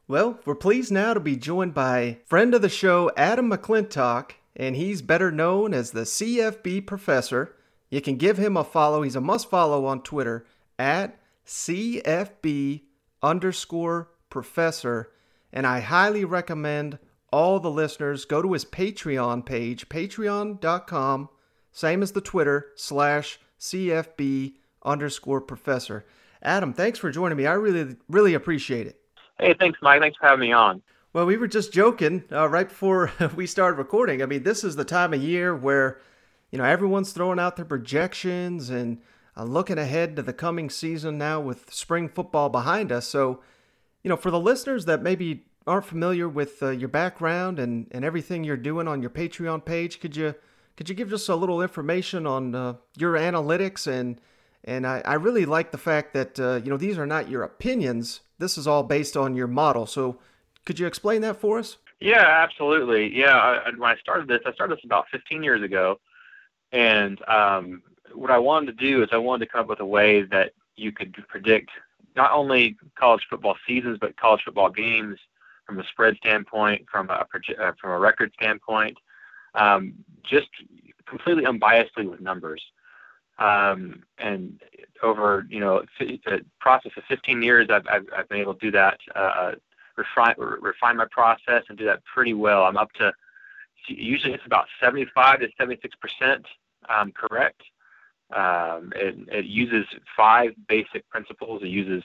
Well, we're pleased now to be joined by friend of the show, Adam McClintock, and he's better known as the CFB Professor. You can give him a follow. He's a must follow on Twitter at CFB underscore professor. And I highly recommend all the listeners go to his Patreon page, patreon.com, same as the Twitter, /CFB underscore professor. Adam, thanks for joining me. I really appreciate it. Hey, thanks, Mike. Thanks for having me on. Well, we were just joking right before we started recording. I mean, this is the time of year where, everyone's throwing out their projections and looking ahead to the coming season now with spring football behind us. So, for the listeners that maybe aren't familiar with your background and everything you're doing on your Patreon page, could you give us a little information on your analytics? And I really like the fact that, these are not your opinions. This is all based on your model. So could you explain that for us? Yeah, absolutely. Yeah, when I started this about 15 years ago. And what I wanted to do is I wanted to come up with a way that you could predict not only college football seasons, but college football games from a spread standpoint, from a record standpoint, just completely unbiasedly with numbers. And over, the process of 15 years, I've been able to do that, refine my process and do that pretty well. I'm up to, usually it's about 75 to 76% correct. It uses 5 basic principles. It uses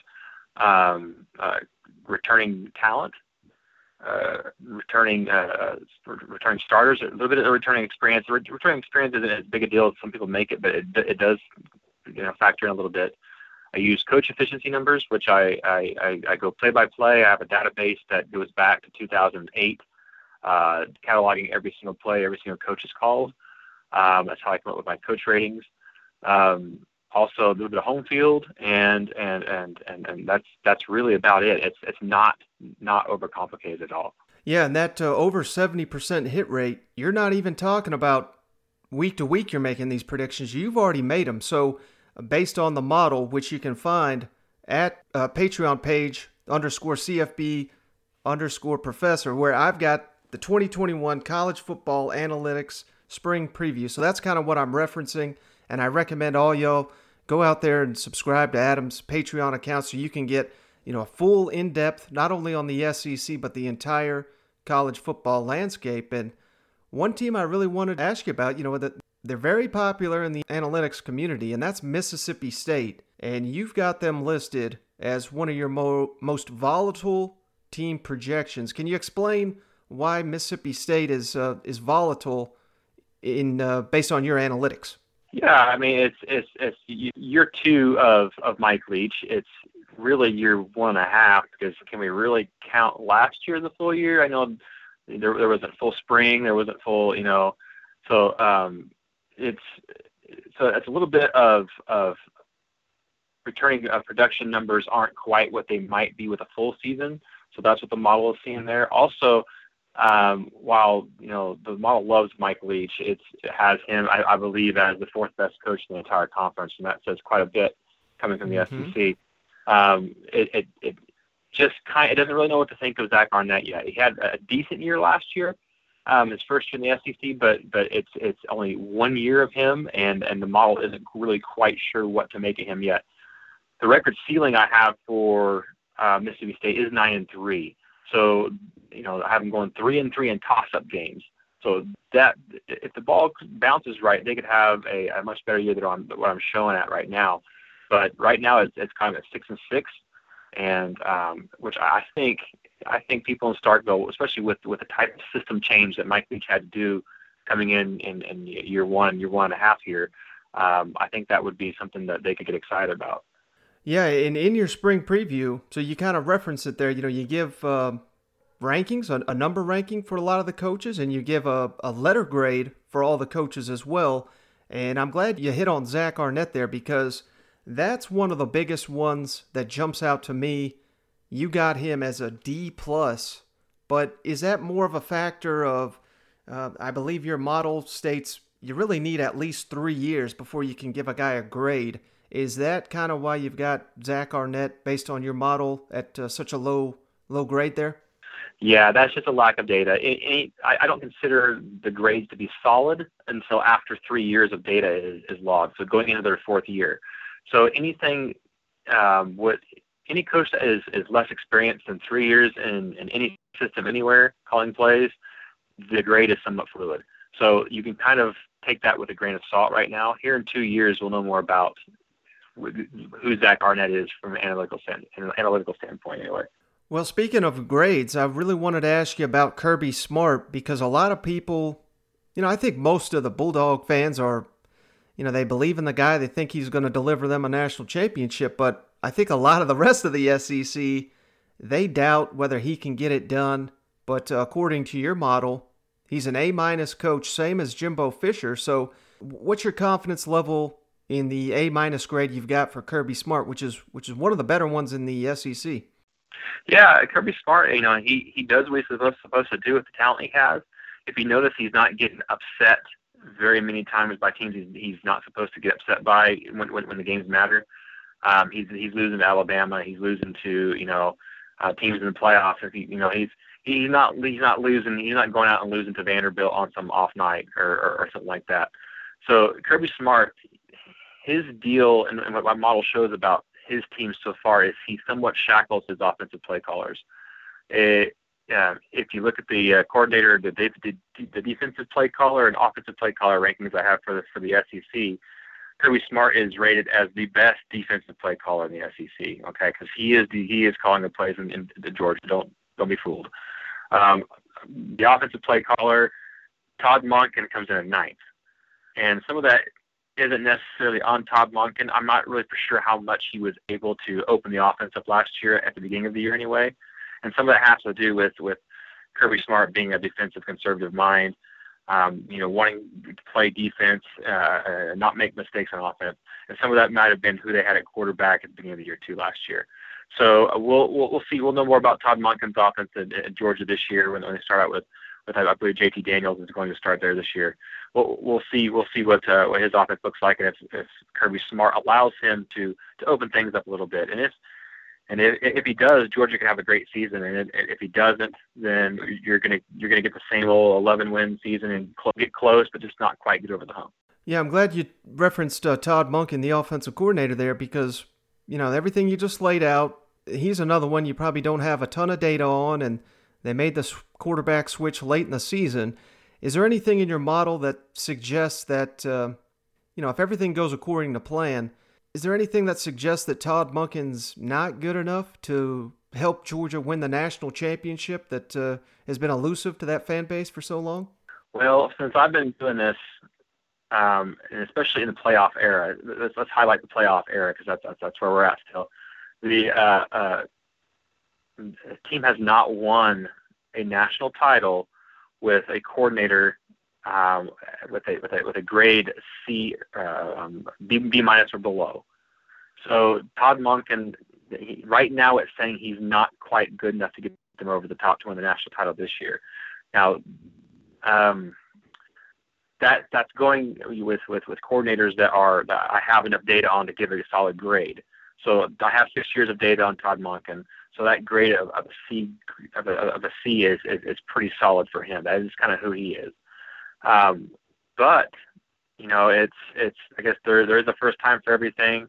returning talent, returning starters, a little bit of returning experience. Returning experience isn't as big a deal as some people make it, but it does factor in a little bit. I use coach efficiency numbers, which I go play by play. I have a database that goes back to 2008, cataloging every single play, every single coach's calls. That's how I come up with my coach ratings. Also a little bit of home field, and that's really about it. It's not overcomplicated at all. Yeah, and that over 70% hit rate, you're not even talking about week to week you're making these predictions. You've already made them. So based on the model, which you can find at Patreon page _CFB _professor, where I've got the 2021 college football analytics spring preview. So that's kind of what I'm referencing. And I recommend all y'all go out there and subscribe to Adam's Patreon account so you can get, a full in-depth, not only on the SEC, but the entire college football landscape. And one team I really wanted to ask you about, that they're very popular in the analytics community, and that's Mississippi State. And you've got them listed as one of your most volatile team projections. Can you explain why Mississippi State is volatile in based on your analytics? Yeah, I mean, it's year 2 of Mike Leach. It's really year 1.5, because can we really count last year as a full year? I know there wasn't full spring, there wasn't full, so it's a little bit of returning production numbers aren't quite what they might be with a full season. So that's what the model is seeing there. Also, while the model loves Mike Leach, it has him, I believe, as the 4th best coach in the entire conference, and that says quite a bit coming from the SEC. It just it doesn't really know what to think of Zach Arnett yet. He had a decent year last year, his first year in the SEC, but it's only 1 year of him, and the model isn't really quite sure what to make of him yet. The record ceiling I have for Mississippi State is 9-3. So, I have them going 3-3 in toss-up games. So that if the ball bounces right, they could have a much better year than what I'm showing at right now. But right now it's kind of at 6-6, and which I think people in Starkville, especially with the type of system change that Mike Leach had to do coming in year 1.5 here, I think that would be something that they could get excited about. Yeah, and in your spring preview, so you kind of reference it there, you give rankings, a number ranking for a lot of the coaches, and you give a letter grade for all the coaches as well. And I'm glad you hit on Zach Arnett there, because that's one of the biggest ones that jumps out to me. You got him as a D+, but is that more of a factor of, I believe your model states you really need at least 3 years before you can give a guy a grade. Is that kind of why you've got Zach Arnett based on your model at such a low low grade there? Yeah, that's just a lack of data. I don't consider the grades to be solid until after 3 years of data is logged, so going into their fourth year. So anything with any coach that is less experienced than 3 years in any system anywhere calling plays, the grade is somewhat fluid. So you can kind of take that with a grain of salt right now. Here in 2 years, we'll know more about who Zach Arnett is from an analytical standpoint anyway. Well, speaking of grades, I really wanted to ask you about Kirby Smart because a lot of people, I think most of the Bulldog fans are, they believe in the guy. They think he's going to deliver them a national championship. But I think a lot of the rest of the SEC, they doubt whether he can get it done. But according to your model, he's an A- coach, same as Jimbo Fisher. So what's your confidence level in the A- grade you've got for Kirby Smart, which is one of the better ones in the SEC? Yeah, Kirby Smart, he does what he's supposed to do with the talent he has. If you notice, he's not getting upset very many times by teams he's not supposed to get upset by when the games matter. He's losing to Alabama. He's losing to teams in the playoffs. He's not losing. He's not going out and losing to Vanderbilt on some off night or something like that. So Kirby Smart, his deal and what my model shows about his team so far is he somewhat shackles his offensive play callers. If you look at the coordinator, the defensive play caller and offensive play caller rankings I have for the SEC, Kirby Smart is rated as the best defensive play caller in the SEC. Okay, because he is calling the plays in Georgia. Don't be fooled. The offensive play caller, Todd Monken, comes in at 9th, and some of that isn't necessarily on Todd Monken. I'm not really for sure how much he was able to open the offense up last year at the beginning of the year anyway. And some of that has to do with Kirby Smart being a defensive conservative mind, wanting to play defense, not make mistakes on offense. And some of that might have been who they had at quarterback at the beginning of the year too last year. So we'll see. We'll know more about Todd Monken's offense at Georgia this year when they start out with I believe JT Daniels is going to start there this year. We'll see what his offense looks like, and if Kirby Smart allows him to open things up a little bit. And if he does, Georgia can have a great season. And if he doesn't, then you're gonna get the same old 11-win season and get close, but just not quite get over the hump. Yeah, I'm glad you referenced Todd Monken, the offensive coordinator there, because everything you just laid out, he's another one you probably don't have a ton of data on, and they made the quarterback switch late in the season. Is there anything in your model that suggests that, if everything goes according to plan, is there anything that suggests that Todd Monken's not good enough to help Georgia win the national championship that has been elusive to that fan base for so long? Well, since I've been doing this, and especially in the playoff era, let's highlight the playoff era because that's where we're at still. The team has not won a national title with a coordinator with a grade C, B minus or below. So Todd Monken, right now, it's saying he's not quite good enough to get them over the top to win the national title this year. Now, that's going with coordinators that I have enough data on to give it a solid grade. So I have 6 years of data on Todd Monken. So that grade of a C is pretty solid for him. That is kind of who he is. But it's I guess there is a first time for everything.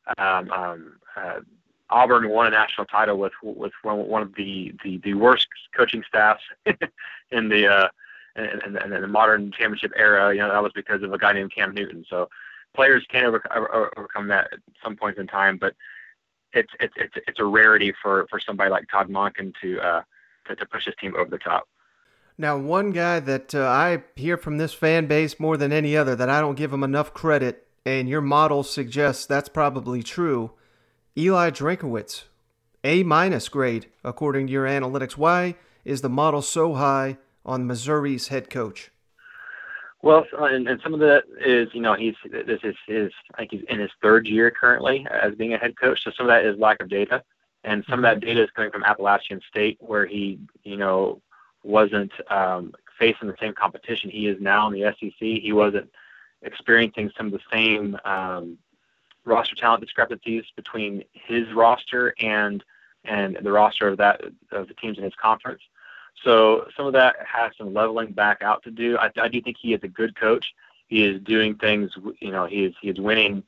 Auburn won a national title with one of the worst coaching staffs in the modern championship era. That was because of a guy named Cam Newton. So players can overcome that at some points in time, but it's a rarity for somebody like Todd Monken to push his team over the top. Now, one guy that I hear from this fan base more than any other that I don't give him enough credit, and your model suggests that's probably true, Eli Drinkwitz, A- grade according to your analytics. Why is the model so high on Missouri's head coach? Well, and some of that is, I think he's in his third year currently as being a head coach. So some of that is lack of data, and some of that data is coming from Appalachian State, where he, wasn't facing the same competition he is now in the SEC. He wasn't experiencing some of the same roster talent discrepancies between his roster and and the roster of the teams in his conference. So some of that has some leveling back out to do. I do think he is a good coach. He is doing things. He is winning,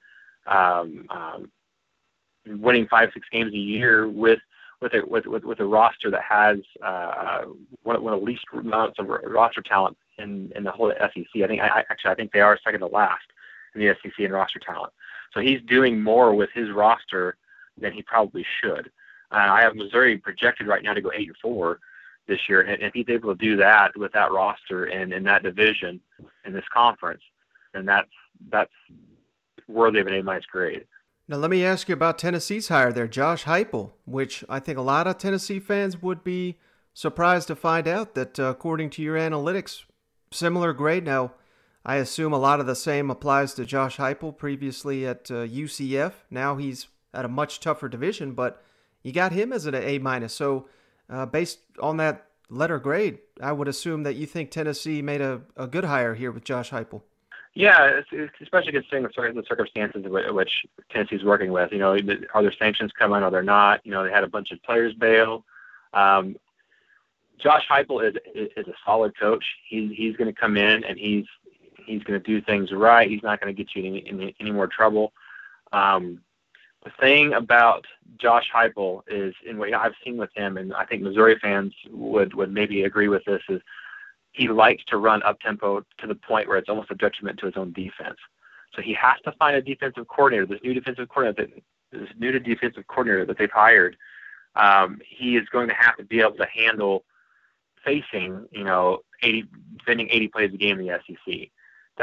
winning 5-6 games a year with a roster that has one of the least amounts of roster talent in the whole SEC. I think they are second to last in the SEC in roster talent. So he's doing more with his roster than he probably should. I have Missouri projected right now to go 8-4 this year, and if he's able to do that with that roster and in that division in this conference, then that's worthy of an A- grade. Now let me ask you about Tennessee's hire there, Josh Heupel, which I think a lot of Tennessee fans would be surprised to find out that according to your analytics, similar grade. Now, I assume a lot of the same applies to Josh Heupel previously at UCF. Now he's at a much tougher division, but you got him as an A-. So based on that letter grade, I would assume that you think Tennessee made a good hire here with Josh Heupel. Yeah, especially considering the circumstances in which Tennessee's working with. Are there sanctions coming? Are there not? They had a bunch of players bail. Josh Heupel is a solid coach. He's going to come in and he's going to do things right. He's not going to get you in any more trouble. The thing about Josh Heupel is, in what I've seen with him, and I think Missouri fans would maybe agree with this, is he likes to run up-tempo to the point where it's almost a detriment to his own defense. So he has to find a defensive coordinator. This new defensive coordinator that they've hired, he is going to have to be able to handle facing, defending 80 plays a game in the SEC.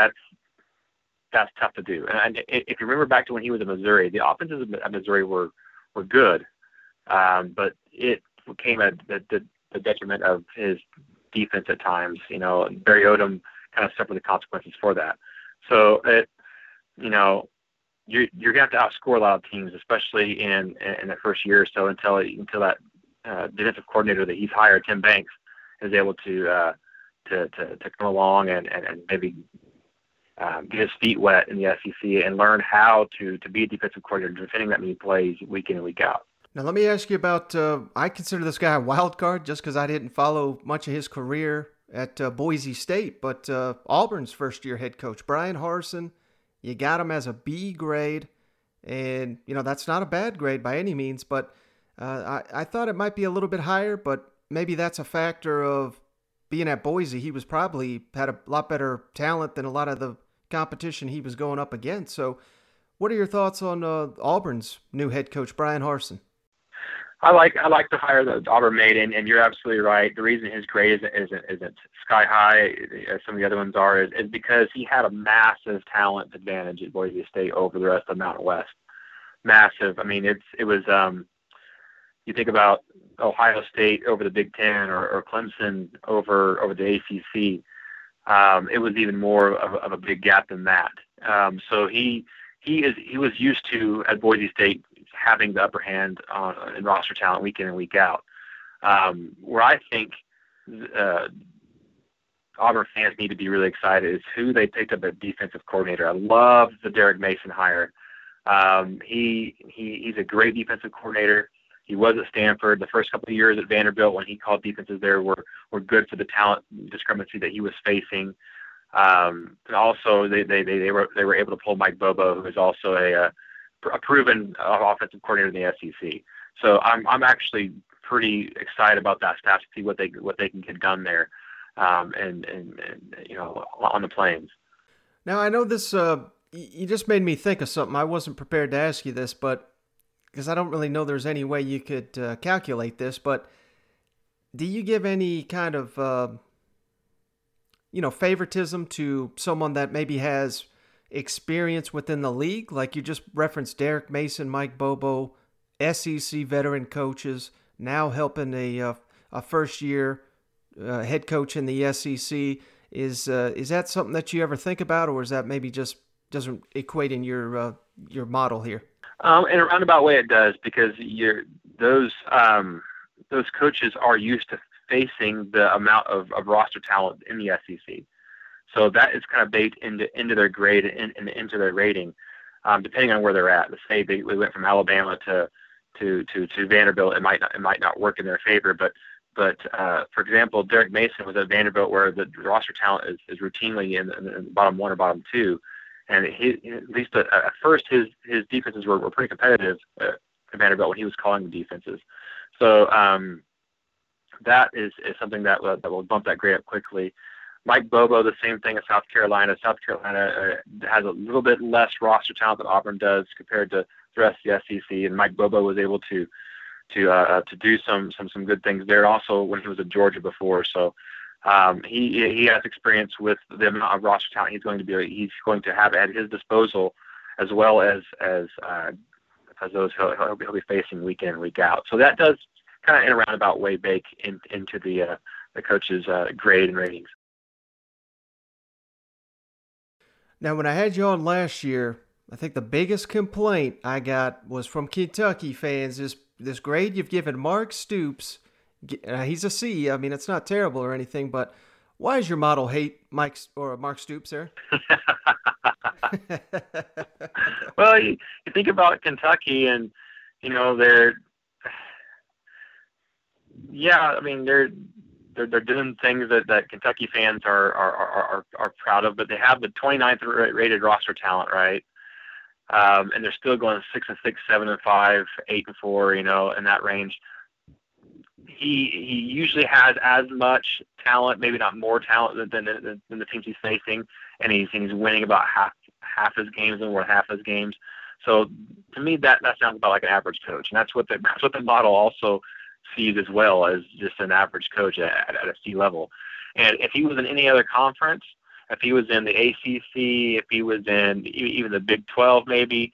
That's tough to do. And if you remember back to when he was in Missouri, the offenses at Missouri were good, but it came at the detriment of his defense at times. Barry Odom kind of suffered the consequences for that. So you're going to have to outscore a lot of teams, especially in the first year or so until that defensive coordinator that he's hired, Tim Banks, is able to come along and maybe get his feet wet in the SEC and learn how to be a defensive coordinator, defending that many plays week in and week out. Now, let me ask you about, I consider this guy a wild card just because I didn't follow much of his career at Boise State, but Auburn's first-year head coach, Brian Harsin, you got him as a B grade, and, that's not a bad grade by any means, but I thought it might be a little bit higher, but maybe that's a factor of being at Boise. He was probably had a lot better talent than a lot of the competition he was going up against. So what are your thoughts on Auburn's new head coach, Brian Harsin? I like the hire that Auburn made, and you're absolutely right. The reason his grade isn't sky high, as some of the other ones are, is because he had a massive talent advantage at Boise State over the rest of the Mountain West. Massive. I mean, it was you think about Ohio State over the Big Ten or Clemson over the ACC. It was even more of a big gap than that. So he was used to at Boise State having the upper hand in roster talent week in and week out. Where I think Auburn fans need to be really excited is who they picked up at defensive coordinator. I love the Derek Mason hire. He's a great defensive coordinator. He was at Stanford. The first couple of years at Vanderbilt when he called defenses there were good for the talent discrepancy that he was facing. And also they were able to pull Mike Bobo, who is also a proven offensive coordinator in the SEC. So I'm actually pretty excited about that staff to see what they can get done there, and on the Plains. Now I know this. You just made me think of something. I wasn't prepared to ask you this, but because I don't really know there's any way you could calculate this, but do you give any kind of favoritism to someone that maybe has experience within the league? Like you just referenced Derek Mason, Mike Bobo, SEC veteran coaches, now helping a first-year head coach in the SEC. Is that something that you ever think about, or is that maybe just doesn't equate in your model here? In a roundabout way, it does, because those coaches are used to facing the amount of roster talent in the SEC. So that is kind of baked into their grade and into their rating, depending on where they're at. Let's say we went from Alabama to to Vanderbilt, it might not work in their favor. But for example, Derek Mason was at Vanderbilt, where the roster talent is routinely in the bottom one or bottom two, and at least at first his defenses were pretty competitive at Vanderbilt when he was calling the defenses. So that is something that will bump that grade up quickly. Mike Bobo, the same thing at South Carolina. South Carolina has a little bit less roster talent than Auburn does compared to the rest of the SEC, and Mike Bobo was able to do some good things there also when he was at Georgia before. So he has experience with the amount of roster talent he's going to have at his disposal, as well as those he'll be facing week in and week out. So that does kind of in a roundabout way bake into the coach's grade and ratings. Now, when I had you on last year, I think the biggest complaint I got was from Kentucky fans. This grade you've given Mark Stoops, he's a C. I mean, it's not terrible or anything, but why does your model hate Mark Stoops there? Well, you think about Kentucky, and they're doing things that Kentucky fans are proud of, but they have the 29th rated roster talent, right? And they're still going 6-6, 7-5, 8-4, in that range. He usually has as much talent, maybe not more talent than the teams he's facing, and he's winning about half his games and more half his games. So to me, that sounds about like an average coach, and that's what the model also sees as well, as just an average coach at a C level. And if he was in any other conference, if he was in the ACC, if he was in even the Big 12, maybe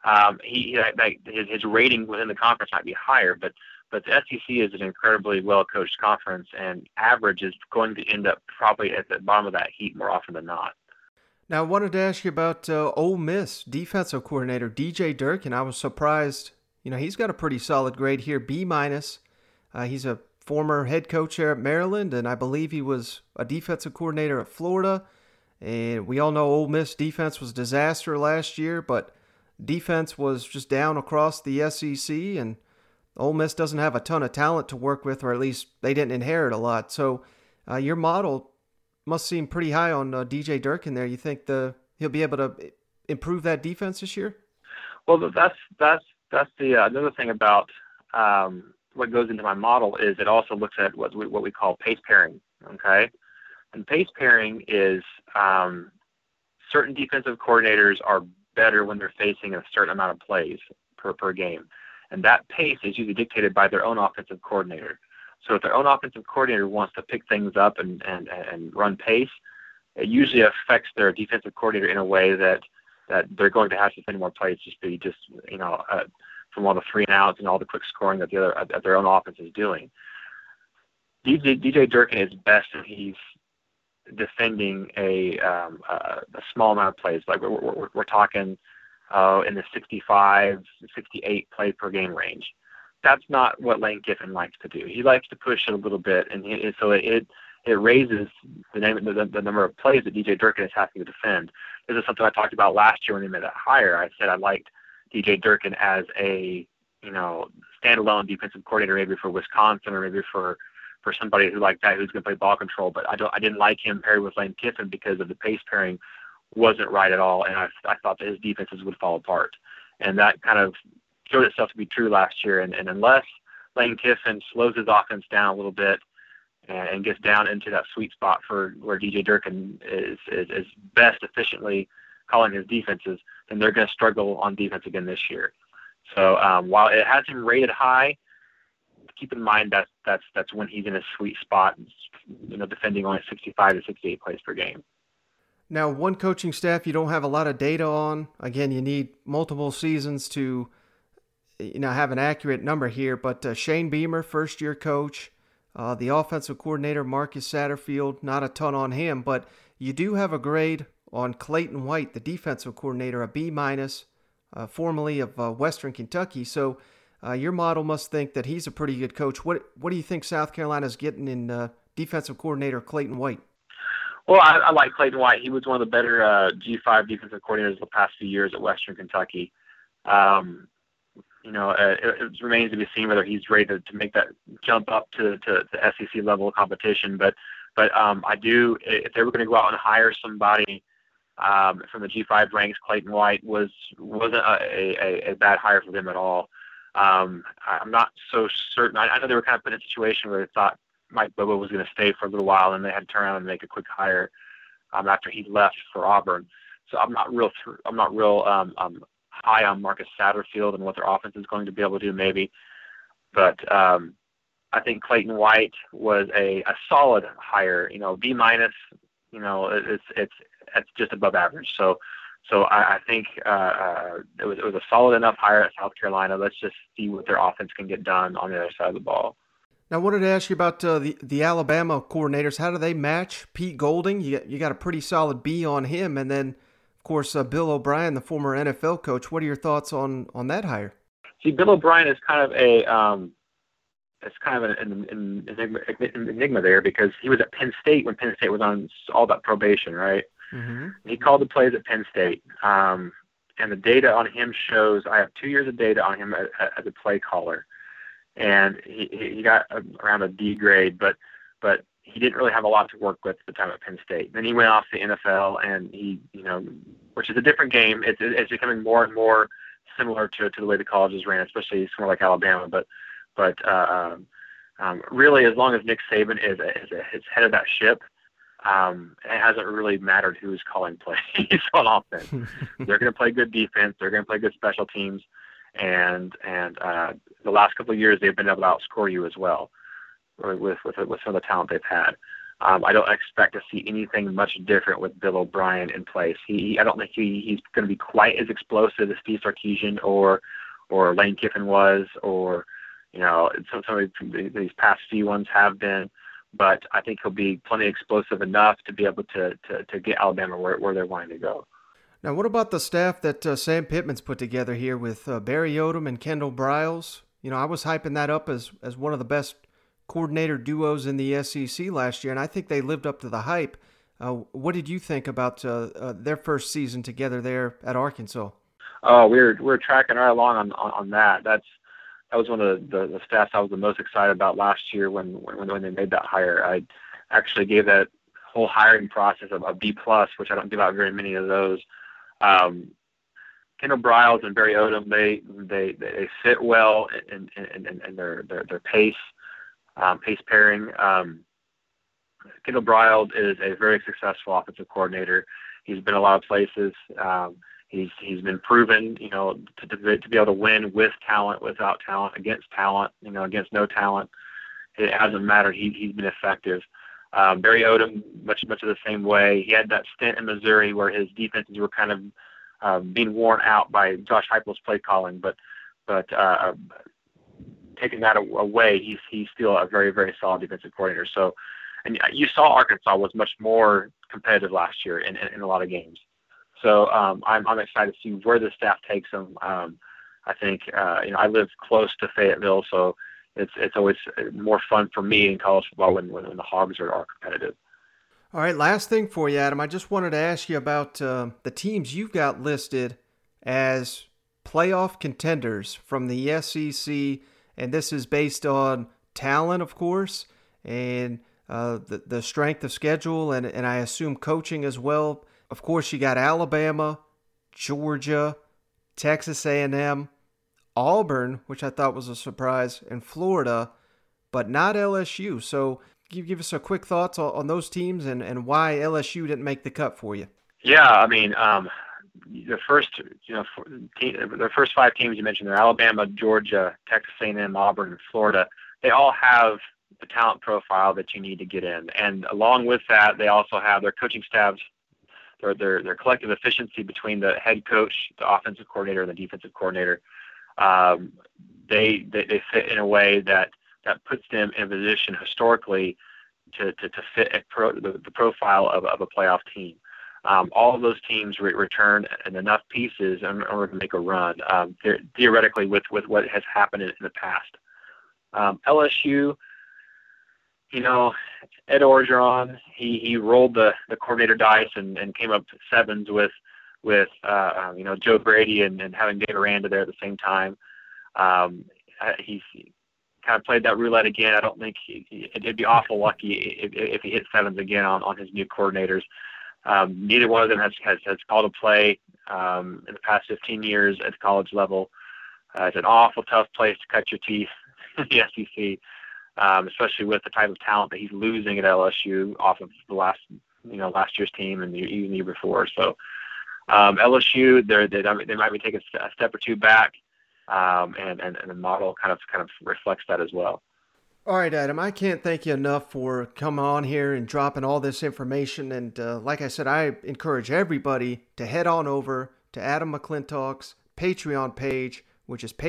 his rating within the conference might be higher. But the SEC is an incredibly well-coached conference, and average is going to end up probably at the bottom of that heap more often than not. Now, I wanted to ask you about Ole Miss defensive coordinator DJ Durkin. I was surprised. He's got a pretty solid grade here, B-. He's a former head coach there at Maryland, and I believe he was a defensive coordinator at Florida. And we all know Ole Miss defense was a disaster last year, but defense was just down across the SEC, and Ole Miss doesn't have a ton of talent to work with, or at least they didn't inherit a lot. So your model must seem pretty high on DJ Durkin there. You think he'll be able to improve that defense this year? Well, that's the another thing about what goes into my model is it also looks at what we call pace pairing. Okay. And pace pairing is certain defensive coordinators are better when they're facing a certain amount of plays per game. And that pace is usually dictated by their own offensive coordinator. So if their own offensive coordinator wants to pick things up and run pace, it usually affects their defensive coordinator in a way that they're going to have to spend more plays from all the 3 and outs and all the quick scoring that their own offense is doing. DJ Durkin is best if he's defending a small amount of plays. Like we're talking in the 65, 68 play per game range. That's not what Lane Kiffin likes to do. He likes to push it a little bit, and so it raises the number of plays that DJ Durkin is having to defend. This is something I talked about last year when they made that hire. I said I liked DJ Durkin as a standalone defensive coordinator, maybe for Wisconsin or maybe for somebody who like that who's going to play ball control. But I didn't like him paired with Lane Kiffin because of the pace pairing wasn't right at all, and I thought that his defenses would fall apart. And that kind of showed itself to be true last year. And unless Lane Kiffin slows his offense down a little bit and gets down into that sweet spot for where DJ Durkin is best efficiently calling his defenses, then they're going to struggle on defense again this year. So while it has him rated high, keep in mind that's when he's in a sweet spot, defending only 65 to 68 plays per game. Now, one coaching staff you don't have a lot of data on. Again, you need multiple seasons to have an accurate number here. But Shane Beamer, first-year coach, the offensive coordinator Marcus Satterfield, not a ton on him, but you do have a grade on Clayton White, the defensive coordinator, a B-, formerly of Western Kentucky. So your model must think that he's a pretty good coach. What do you think South Carolina's getting in defensive coordinator Clayton White? Well, I like Clayton White. He was one of the better G5 defensive coordinators the past few years at Western Kentucky. it remains to be seen whether he's ready to make that jump up to the SEC level of competition. But I do, if they were going to go out and hire somebody from the G5 ranks, Clayton White wasn't a bad hire for them at all. I'm not so certain. I know they were kind of put in a situation where they thought Mike Bobo was going to stay for a little while, and they had to turn around and make a quick hire after he left for Auburn. So I'm not real high on Marcus Satterfield and what their offense is going to be able to do, maybe. But I think Clayton White was a solid hire. B minus. It's just above average. So I think it was a solid enough hire at South Carolina. Let's just see what their offense can get done on the other side of the ball. Now, I wanted to ask you about the Alabama coordinators. How do they match Pete Golding? You got a pretty solid B on him, and then of course Bill O'Brien, the former NFL coach. What are your thoughts on that hire? See, Bill O'Brien is kind of an enigma there, because he was at Penn State when Penn State was on all that probation, right? Mm-hmm. He called the plays at Penn State, and the data on him shows I have 2 years of data on him as a play caller, and he got around a D grade, but he didn't really have a lot to work with at the time at Penn State. Then he went off to the NFL, and he, which is a different game. It's becoming more and more similar to the way the colleges ran, especially somewhere like Alabama. But really, as long as Nick Saban is head of that ship, it hasn't really mattered who's calling plays on offense. They're going to play good defense. They're going to play good special teams, and the last couple of years they've been able to outscore you as well with some of the talent they've had. I don't expect to see anything much different with Bill O'Brien in place. I don't think he's going to be quite as explosive as Steve Sarkisian or Lane Kiffin was, or some of these past few ones have been. But I think he'll be plenty explosive enough to be able to get Alabama where they're wanting to go. Now, what about the staff that Sam Pittman's put together here with Barry Odom and Kendall Briles? I was hyping that up as one of the best coordinator duos in the SEC last year, and I think they lived up to the hype. What did you think about their first season together there at Arkansas? Oh, we're tracking right along on that. That was one of the staffs I was the most excited about last year when they made that hire. I actually gave that whole hiring process a B+, which I don't give out very many of those. Kendall Briles and Barry Odom, they fit well in their pace pairing. Kendall Briles is a very successful offensive coordinator. He's been a lot of places. He's been proven, to be able to win with talent, without talent, against talent, against no talent. It hasn't mattered. He's been effective. Barry Odom, much of the same way. He had that stint in Missouri where his defenses were kind of being worn out by Josh Heupel's play calling, but taking that away, he's still a very, very solid defensive coordinator. So, and you saw Arkansas was much more competitive last year in a lot of games. So I'm excited to see where the staff takes them. I think I live close to Fayetteville, so it's always more fun for me in college football when the Hogs are competitive. All right, last thing for you, Adam. I just wanted to ask you about the teams you've got listed as playoff contenders from the SEC, and this is based on talent, of course, and the strength of schedule, and I assume coaching as well. Of course, you got Alabama, Georgia, Texas A&M, Auburn, which I thought was a surprise, and Florida, but not LSU. So can you give us a quick thoughts on those teams and why LSU didn't make the cut for you? Yeah, I mean, the first 5 teams you mentioned, they're Alabama, Georgia, Texas A&M, Auburn, and Florida. They all have the talent profile that you need to get in. And along with that, they also have their coaching staffs, their collective efficiency between the head coach, the offensive coordinator, and the defensive coordinator. They fit in a way that puts them in a position historically to fit the profile of a playoff team. All of those teams return in enough pieces in order to make a run, theoretically with what has happened in the past. LSU, Ed Orgeron, he rolled the coordinator dice and came up to 7s with Joe Brady and having Dave Aranda there at the same time. He's kind of played that roulette again. I don't think it'd be awful lucky if he hit sevens again on his new coordinators. Neither one of them has called a play in the past 15 years at the college level. It's an awful tough place to cut your teeth in the SEC, especially with the type of talent that he's losing at LSU off of the last year's team and even the year before. So LSU, they might be taking a step or two back, and the model kind of reflects that as well. All right, Adam, I can't thank you enough for coming on here and dropping all this information. And like I said, I encourage everybody to head on over to Adam McClintock's Patreon page, which is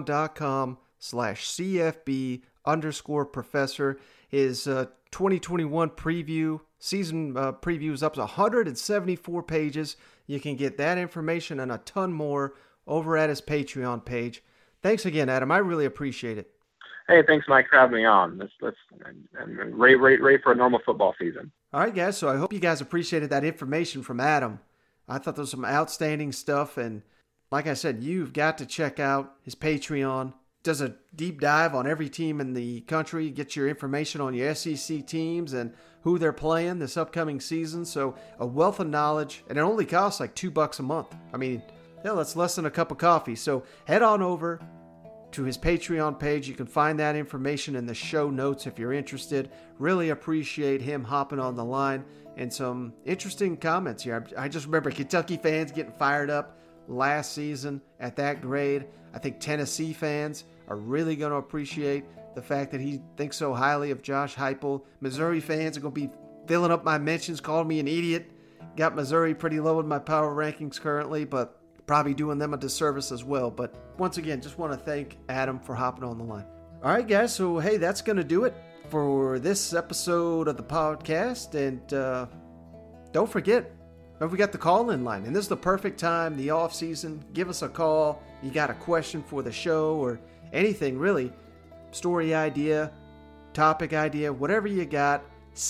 patreon.com/CFB_professor. His 2021 season preview is up to 174 pages. You can get that information and a ton more over at his Patreon page. Thanks again, Adam. I really appreciate it. Hey, thanks, Mike, for having me on. I'm ready for a normal football season. All right, guys. So I hope you guys appreciated that information from Adam. I thought there was some outstanding stuff. And like I said, you've got to check out his Patreon. Does a deep dive on every team in the country. Get your information on your SEC teams and who they're playing this upcoming season. So a wealth of knowledge. And it only costs like $2 a month. I mean, hell, that's less than a cup of coffee. So head on over to his Patreon page. You can find that information in the show notes if you're interested. Really appreciate him hopping on the line and some interesting comments here. I just remember Kentucky fans getting fired up last season at that grade. I think Tennessee fans are really going to appreciate the fact that he thinks so highly of Josh Heupel. Missouri fans are going to be filling up my mentions, calling me an idiot. Got Missouri pretty low in my power rankings currently, but probably doing them a disservice as well. But once again, just want to thank Adam for hopping on the line. All right, guys. So, hey, that's going to do it for this episode of the podcast. And don't forget, we got the call-in line. And this is the perfect time, the off season. Give us a call. You got a question for the show or anything, really. Story idea, topic idea, whatever you got.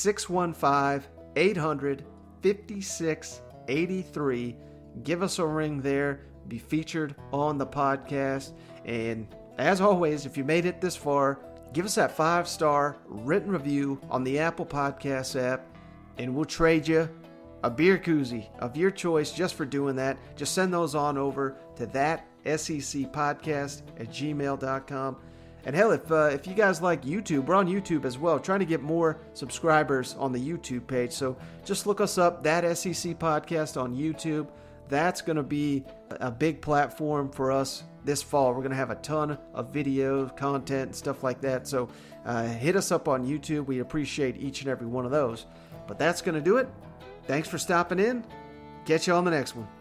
615-800-5683. Give us a ring there, be featured on the podcast. And as always, if you made it this far, give us that 5-star written review on the Apple Podcasts app, and we'll trade you a beer koozie of your choice just for doing that. Just send those on over to that SECpodcast@gmail.com. And hell, if you guys like YouTube, we're on YouTube as well, trying to get more subscribers on the YouTube page. So just look us up, that SEC Podcast on YouTube. That's going to be a big platform for us this fall. We're going to have a ton of video content and stuff like that. So hit us up on YouTube. We appreciate each and every one of those. But that's going to do it. Thanks for stopping in. Catch you on the next one.